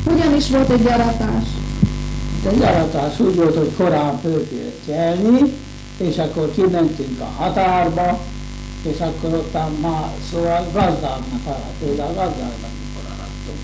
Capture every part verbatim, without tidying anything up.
Hogyan is volt egy aratás? Egy aratás úgy volt, hogy korán föl kellett kelni, és akkor kimentünk a határba, és akkor ott már szóval gazdáknak aratt, például gazdáknak mikor arattunk.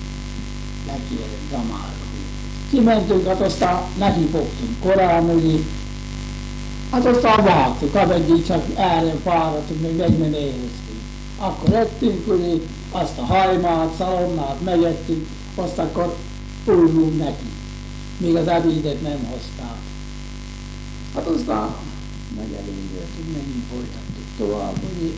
Neki egy gamárra. Kimentünk, hát aztán neki fogtunk korán mögé, hát aztán vágtuk, ameddig csak erre fáradtunk, még meg nem éreztünk. Akkor ettünk, ugye, azt a hajmát, szalonnát megettünk, azt akkor urulunk neki, még az ebédet nem hozták. Hát aztán megelégültünk, megint folytattuk tovább, ugye,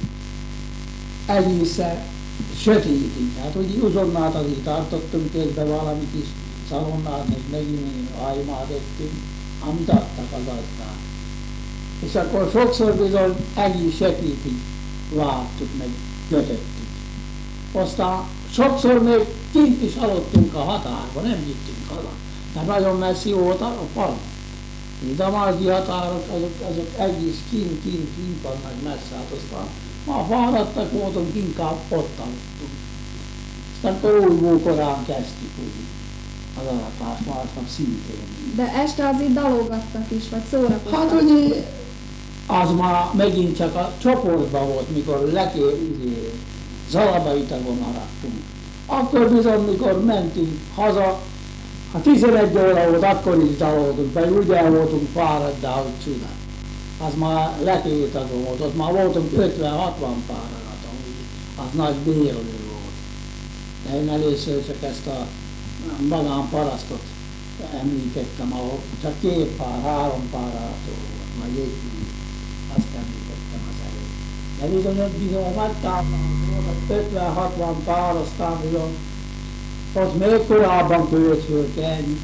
egészen sötétig, hát ugye uzsonnát azért tartottunk közben valami kis szalonnát, meg megint hajmát ettünk, amit adtak az gazdák. És akkor sokszor bizony egész sötétig vártuk, meg kötöttük. Aztán sokszor még kint is aludtunk a határban, nem jöttünk haza, mert nagyon messzi volt a falu. A damázsi határok, azok, azok egész kint, kint, kint vannak messze, hát aztán ma fáradtak voltunk, inkább ott aludtunk. Aztán akkor újból korán kezdtük úgy az aratást, másnap szintén. De este azért dalogattak is, vagy szórakoztak? Hát ugye az már megint csak a csoportban volt, mikor lekér, Zalabaitagon arattunk. Akkor bizony, mikor mentünk haza, ha tizenegy óra volt, akkor is daloltunk, pedig úgy el voltunk fáradt, de ahogy csuda. Az már lekétagon volt, ott már voltunk ötven-hatvan páraton, az nagy délő volt. De én először csak ezt a magánparasztot említettem, ahol csak két pár, három pár arató volt, majd egy, azt említettem az előtt. De bizony, bizony nagy táblán volt, ötven-hatvan pár, aztán bizony, ott még korábban költ föl kelni.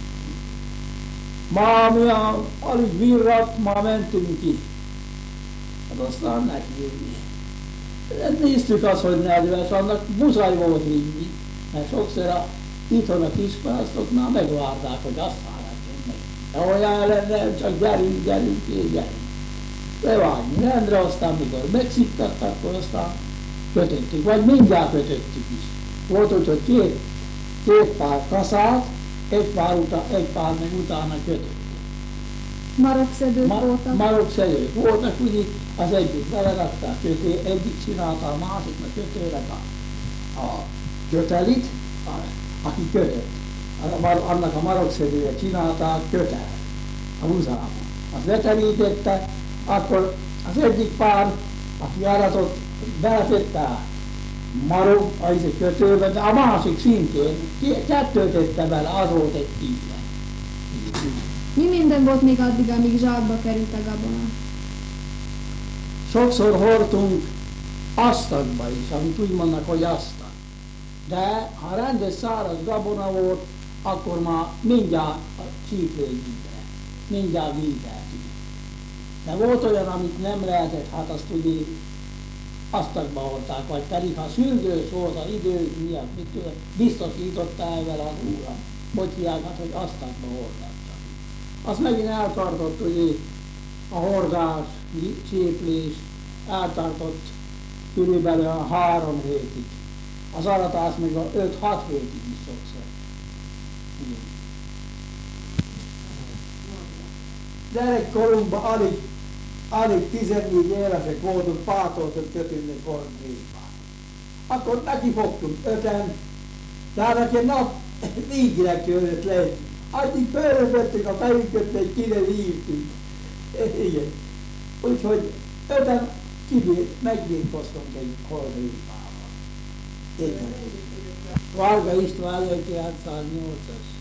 Ma mi a, alig virrat, ma mentünk ki. Hát aztán nekiülni. Néztük azt, hogy nedves, annak muszáj volt vinni, mert sokszor a, itthon a kisparasztoknál megvárták, hogy azt fáradjon meg. De olyan lenne, csak gyerünk, gyerünk, gyerünk. Levágni rendre, aztán mikor megsziktattak, akkor aztán kötöttük, vagy mindjárt kötöttük is. Volt úgy, hogy két, két pár kaszát, egy pár, utána, egy pár meg utána kötöttük. Marokszedők Ma, voltak? Marokszedők voltak, ugye az egyik belerakták köté, egyik csinálta a másiknak kötőnek a, a kötelit, a, aki kötött. Annak a marokszedője csinálták kötel, a húzában. Azt leterítette, akkor az egyik pár, aki aratott, beletette a marok, az egy kötőbe, de a másik szintén kettőt tette bele, az volt egy tíze. Mi minden volt még addig, amíg zsákba került a gabona? Sokszor hordtunk asztagba is, amit úgy mondnak, hogy asztag. De ha rendes száraz gabona volt, akkor már mindjárt a csípővízre, mindjárt vízeltünk. De volt olyan, amit nem lehetett, hát azt ugye asztagba hordták, vagy pedig ha sürgős volt az idő miatt, mit tudom, biztosította el vele az úram, hogy hiány, hát, hogy asztagba hordatta. Azt megint eltartott, ugye a hordás, cséplés, eltartott körülbelül a három hétig. Az aratás még a öt-hat hétig is sokszor. Gyerekkorunkban alig, alig tizennégy évesek voltunk, pátoltunk kötődni kornrékban. Akkor neki fogtunk öten, tehát aki nap végre körött lehet. Addig fölvettük a fejünket, egy kire írtunk. Igen. Úgyhogy öten kibír, megbírkoztunk egy kornrékával. Igen. Varga István ezerkilencszáznyolcas.